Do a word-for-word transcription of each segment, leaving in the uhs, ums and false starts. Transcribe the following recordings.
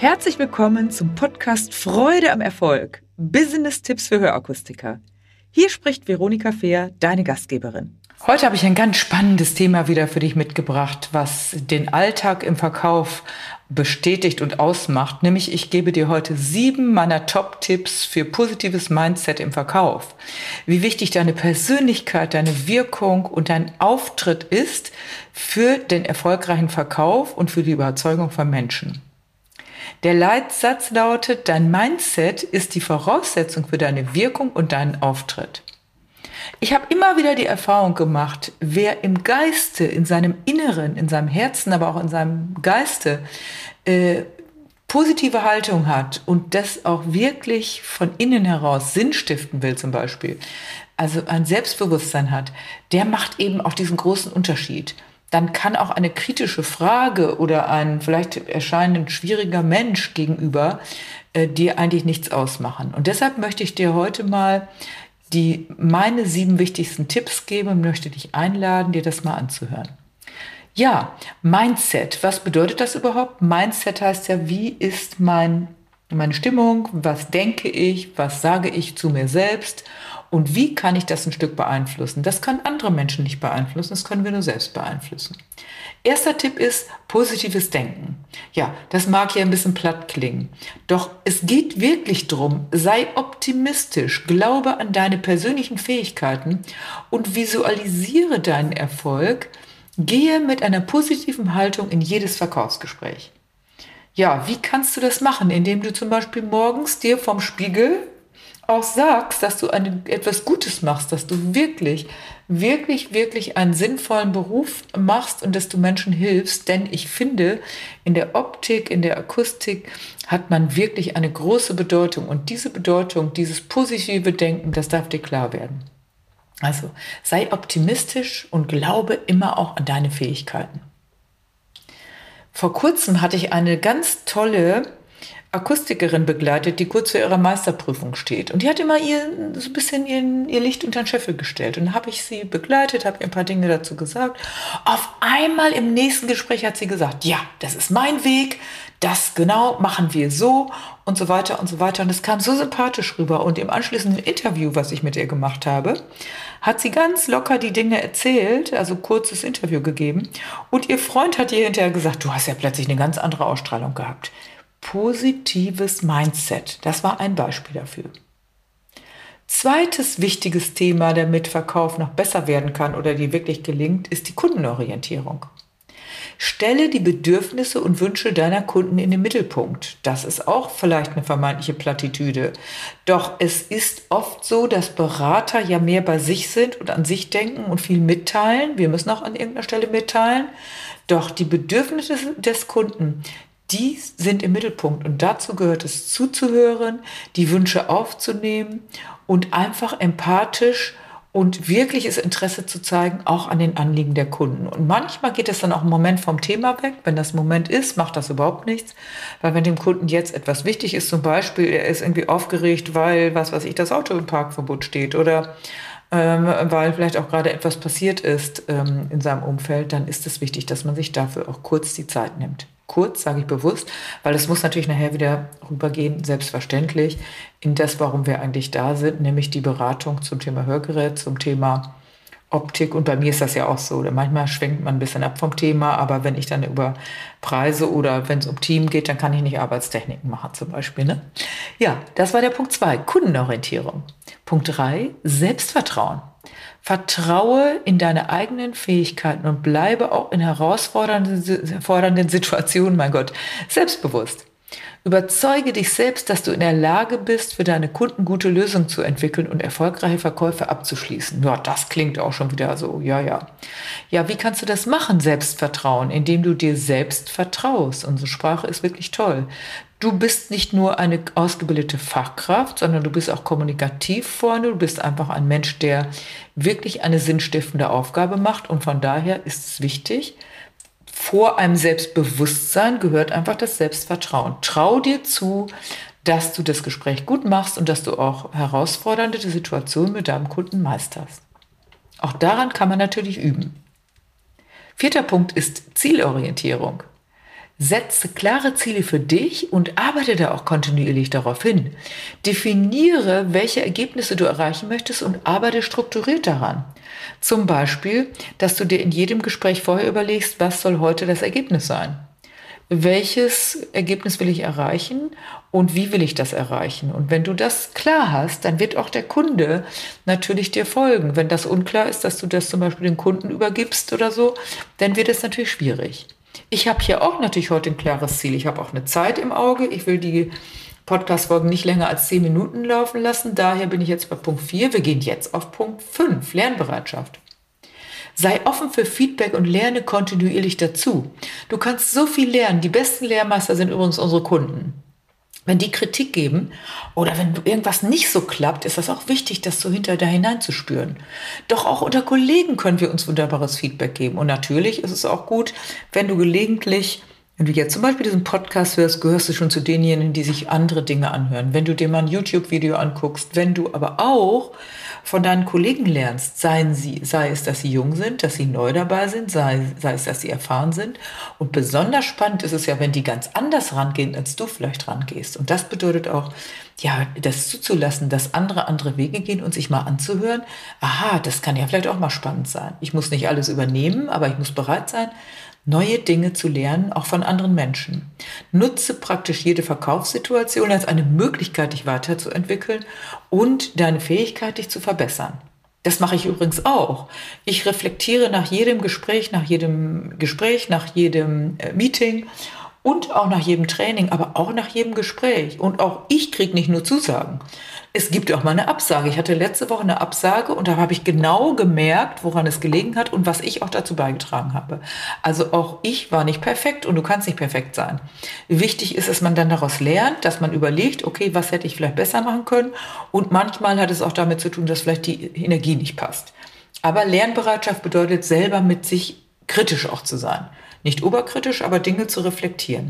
Herzlich willkommen zum Podcast Freude am Erfolg. Business-Tipps für Hörakustiker. Hier spricht Veronika Fehr, deine Gastgeberin. Heute habe ich ein ganz spannendes Thema wieder für dich mitgebracht, was den Alltag im Verkauf bestätigt und ausmacht. Nämlich ich gebe dir heute sieben meiner Top-Tipps für positives Mindset im Verkauf. Wie wichtig deine Persönlichkeit, deine Wirkung und dein Auftritt ist für den erfolgreichen Verkauf und für die Überzeugung von Menschen. Der Leitsatz lautet, dein Mindset ist die Voraussetzung für deine Wirkung und deinen Auftritt. Ich habe immer wieder die Erfahrung gemacht, wer im Geiste, in seinem Inneren, in seinem Herzen, aber auch in seinem Geiste äh, positive Haltung hat und das auch wirklich von innen heraus Sinn stiften will zum Beispiel, also ein Selbstbewusstsein hat, der macht eben auch diesen großen Unterschied. Dann kann auch eine kritische Frage oder ein vielleicht erscheinend schwieriger Mensch gegenüber äh, dir eigentlich nichts ausmachen. Und deshalb möchte ich dir heute mal die meine sieben wichtigsten Tipps geben und möchte dich einladen, dir das mal anzuhören. Ja, Mindset. Was bedeutet das überhaupt? Mindset heißt ja, wie ist mein, meine Stimmung? Was denke ich? Was sage ich zu mir selbst? Und wie kann ich das ein Stück beeinflussen? Das können andere Menschen nicht beeinflussen, das können wir nur selbst beeinflussen. Erster Tipp ist positives Denken. Ja, das mag hier ein bisschen platt klingen. Doch es geht wirklich darum, sei optimistisch, glaube an deine persönlichen Fähigkeiten und visualisiere deinen Erfolg. Gehe mit einer positiven Haltung in jedes Verkaufsgespräch. Ja, wie kannst du das machen? Indem du zum Beispiel morgens dir vom Spiegel auch sagst, dass du eine, etwas Gutes machst, dass du wirklich, wirklich, wirklich einen sinnvollen Beruf machst und dass du Menschen hilfst. Denn ich finde, in der Optik, in der Akustik hat man wirklich eine große Bedeutung. Und diese Bedeutung, dieses positive Denken, das darf dir klar werden. Also sei optimistisch und glaube immer auch an deine Fähigkeiten. Vor kurzem hatte ich eine ganz tolle Akustikerin begleitet, die kurz vor ihrer Meisterprüfung steht. Und die hat immer ihr, so ein bisschen ihr, ihr Licht unter den Scheffel gestellt. Und dann habe ich sie begleitet, habe ihr ein paar Dinge dazu gesagt. Auf einmal im nächsten Gespräch hat sie gesagt, ja, das ist mein Weg, das genau machen wir so und so weiter und so weiter. Und es kam so sympathisch rüber. Und im anschließenden Interview, was ich mit ihr gemacht habe, hat sie ganz locker die Dinge erzählt, also kurzes Interview gegeben. Und ihr Freund hat ihr hinterher gesagt, du hast ja plötzlich eine ganz andere Ausstrahlung gehabt. Positives Mindset, das war ein Beispiel dafür. Zweites wichtiges Thema, damit Verkauf noch besser werden kann oder die wirklich gelingt, ist die Kundenorientierung. Stelle die Bedürfnisse und Wünsche deiner Kunden in den Mittelpunkt. Das ist auch vielleicht eine vermeintliche Plattitüde. Doch es ist oft so, dass Berater ja mehr bei sich sind und an sich denken und viel mitteilen. Wir müssen auch an irgendeiner Stelle mitteilen. Doch die Bedürfnisse des Kunden, die sind im Mittelpunkt und dazu gehört es zuzuhören, die Wünsche aufzunehmen und einfach empathisch und wirkliches Interesse zu zeigen, auch an den Anliegen der Kunden. Und manchmal geht es dann auch einen Moment vom Thema weg. Wenn das Moment ist, macht das überhaupt nichts. Weil wenn dem Kunden jetzt etwas wichtig ist, zum Beispiel, er ist irgendwie aufgeregt, weil, was weiß ich, das Auto im Parkverbot steht oder ähm, weil vielleicht auch gerade etwas passiert ist ähm, in seinem Umfeld, dann ist es wichtig, dass man sich dafür auch kurz die Zeit nimmt. Kurz, sage ich bewusst, weil es muss natürlich nachher wieder rübergehen, selbstverständlich, in das, warum wir eigentlich da sind, nämlich die Beratung zum Thema Hörgerät, zum Thema Optik. Und bei mir ist das ja auch so. Manchmal schwenkt man ein bisschen ab vom Thema, aber wenn ich dann über Preise oder wenn es um Team geht, dann kann ich nicht Arbeitstechniken machen zum Beispiel. Ne? Ja, das war der Punkt zwei, Kundenorientierung. Punkt drei, Selbstvertrauen. Vertraue in deine eigenen Fähigkeiten und bleibe auch in herausfordernden Situationen, mein Gott, selbstbewusst. Überzeuge dich selbst, dass du in der Lage bist, für deine Kunden gute Lösungen zu entwickeln und erfolgreiche Verkäufe abzuschließen. Ja, das klingt auch schon wieder so, ja, ja. Ja, wie kannst du das machen, Selbstvertrauen? Indem du dir selbst vertraust. Unsere Sprache ist wirklich toll. Du bist nicht nur eine ausgebildete Fachkraft, sondern du bist auch kommunikativ vorne. Du bist einfach ein Mensch, der wirklich eine sinnstiftende Aufgabe macht. Und von daher ist es wichtig, vor einem Selbstbewusstsein gehört einfach das Selbstvertrauen. Trau dir zu, dass du das Gespräch gut machst und dass du auch herausfordernde Situationen mit deinem Kunden meisterst. Auch daran kann man natürlich üben. Vierter Punkt ist Zielorientierung. Setze klare Ziele für dich und arbeite da auch kontinuierlich darauf hin. Definiere, welche Ergebnisse du erreichen möchtest und arbeite strukturiert daran. Zum Beispiel, dass du dir in jedem Gespräch vorher überlegst, was soll heute das Ergebnis sein? Welches Ergebnis will ich erreichen und wie will ich das erreichen? Und wenn du das klar hast, dann wird auch der Kunde natürlich dir folgen. Wenn das unklar ist, dass du das zum Beispiel den Kunden übergibst oder so, dann wird es natürlich schwierig. Ich habe hier auch natürlich heute ein klares Ziel. Ich habe auch eine Zeit im Auge. Ich will die Podcast-Folgen nicht länger als zehn Minuten laufen lassen. Daher bin ich jetzt bei Punkt vier. Wir gehen jetzt auf Punkt fünf, Lernbereitschaft. Sei offen für Feedback und lerne kontinuierlich dazu. Du kannst so viel lernen. Die besten Lehrmeister sind übrigens unsere Kunden. Wenn die Kritik geben oder wenn irgendwas nicht so klappt, ist das auch wichtig, das so hinter da hineinzuspüren. Doch auch unter Kollegen können wir uns wunderbares Feedback geben. Und natürlich ist es auch gut, wenn du gelegentlich, wenn du jetzt zum Beispiel diesen Podcast hörst, gehörst du schon zu denjenigen, die sich andere Dinge anhören. Wenn du dir mal ein YouTube-Video anguckst, wenn du aber auch von deinen Kollegen lernst, seien sie, sei es, dass sie jung sind, dass sie neu dabei sind, sei, sei es, dass sie erfahren sind. Und besonders spannend ist es ja, wenn die ganz anders rangehen, als du vielleicht rangehst. Und das bedeutet auch, ja, das zuzulassen, dass andere andere Wege gehen und sich mal anzuhören. Aha, das kann ja vielleicht auch mal spannend sein. Ich muss nicht alles übernehmen, aber ich muss bereit sein, neue Dinge zu lernen, auch von anderen Menschen. Nutze praktisch jede Verkaufssituation als eine Möglichkeit, dich weiterzuentwickeln und deine Fähigkeit, dich zu verbessern. Das mache ich übrigens auch. Ich reflektiere nach jedem Gespräch, nach jedem Gespräch, nach jedem äh, Meeting und auch nach jedem Training, aber auch nach jedem Gespräch. Und auch ich kriege nicht nur Zusagen. Es gibt auch mal eine Absage. Ich hatte letzte Woche eine Absage und da habe ich genau gemerkt, woran es gelegen hat und was ich auch dazu beigetragen habe. Also auch ich war nicht perfekt und du kannst nicht perfekt sein. Wichtig ist, dass man dann daraus lernt, dass man überlegt, okay, was hätte ich vielleicht besser machen können? Und manchmal hat es auch damit zu tun, dass vielleicht die Energie nicht passt. Aber Lernbereitschaft bedeutet, selber mit sich kritisch auch zu sein. Nicht oberkritisch, aber Dinge zu reflektieren.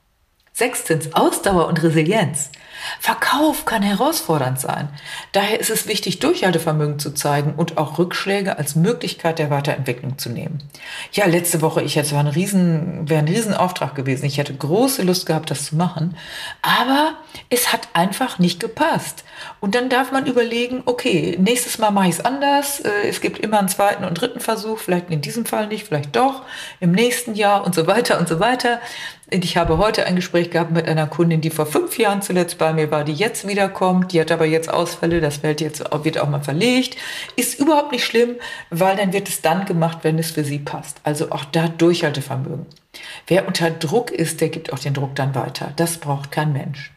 Sechstens, Ausdauer und Resilienz. Verkauf kann herausfordernd sein. Daher ist es wichtig, Durchhaltevermögen zu zeigen und auch Rückschläge als Möglichkeit der Weiterentwicklung zu nehmen. Ja, letzte Woche, ich hätte, war ein riesen, wäre ein Riesenauftrag gewesen. Ich hätte große Lust gehabt, das zu machen. Aber es hat einfach nicht gepasst. Und dann darf man überlegen, okay, nächstes Mal mache ich es anders. Es gibt immer einen zweiten und dritten Versuch. Vielleicht in diesem Fall nicht, vielleicht doch. Im nächsten Jahr und so weiter und so weiter. Ich habe heute ein Gespräch gehabt mit einer Kundin, die vor fünf Jahren zuletzt bei mir war, die jetzt wiederkommt. Die hat aber jetzt Ausfälle, das wird jetzt wird auch mal verlegt. Ist überhaupt nicht schlimm, weil dann wird es dann gemacht, wenn es für sie passt. Also auch da Durchhaltevermögen. Wer unter Druck ist, der gibt auch den Druck dann weiter. Das braucht kein Mensch.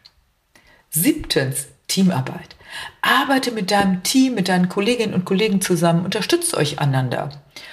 Siebtens, Teamarbeit. Arbeite mit deinem Team, mit deinen Kolleginnen und Kollegen zusammen, unterstützt euch einander.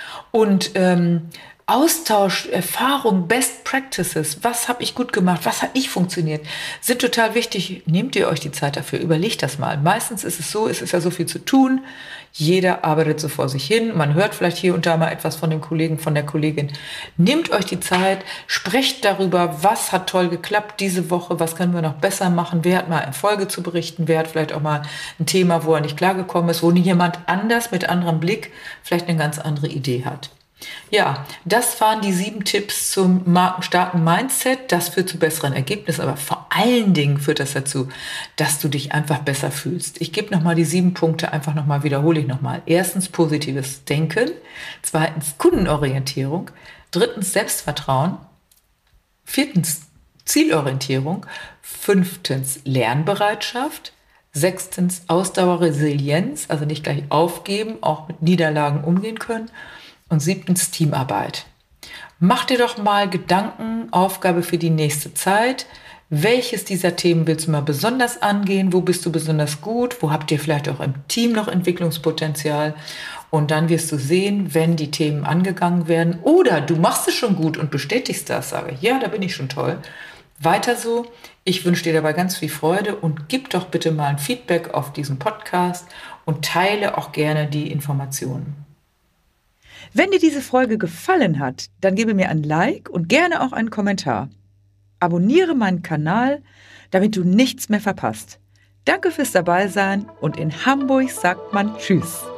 Und ähm, Austausch, Erfahrung, Best Practices, was habe ich gut gemacht, was hat nicht funktioniert, sind total wichtig. Nehmt ihr euch die Zeit dafür, überlegt das mal. Meistens ist es so, es ist ja so viel zu tun, jeder arbeitet so vor sich hin, man hört vielleicht hier und da mal etwas von dem Kollegen, von der Kollegin. Nehmt euch die Zeit, sprecht darüber, was hat toll geklappt diese Woche, was können wir noch besser machen, wer hat mal Erfolge zu berichten, wer hat vielleicht auch mal ein Thema, wo er nicht klargekommen ist, wo jemand anders mit anderem Blick vielleicht eine ganz andere Idee hat. Ja, das waren die sieben Tipps zum markenstarken Mindset. Das führt zu besseren Ergebnissen, aber vor allen Dingen führt das dazu, dass du dich einfach besser fühlst. Ich gebe nochmal die sieben Punkte, einfach nochmal, wiederhole ich nochmal. Erstens positives Denken, zweitens Kundenorientierung, drittens Selbstvertrauen, viertens Zielorientierung, fünftens Lernbereitschaft, sechstens Ausdauer, Resilienz, also nicht gleich aufgeben, auch mit Niederlagen umgehen können. Und siebtens Teamarbeit. Mach dir doch mal Gedanken, Aufgabe für die nächste Zeit. Welches dieser Themen willst du mal besonders angehen? Wo bist du besonders gut? Wo habt ihr vielleicht auch im Team noch Entwicklungspotenzial? Und dann wirst du sehen, wenn die Themen angegangen werden oder du machst es schon gut und bestätigst das, sage ich, ja, da bin ich schon toll. Weiter so. Ich wünsche dir dabei ganz viel Freude und gib doch bitte mal ein Feedback auf diesen Podcast und teile auch gerne die Informationen. Wenn dir diese Folge gefallen hat, dann gebe mir ein Like und gerne auch einen Kommentar. Abonniere meinen Kanal, damit du nichts mehr verpasst. Danke fürs Dabeisein und in Hamburg sagt man Tschüss.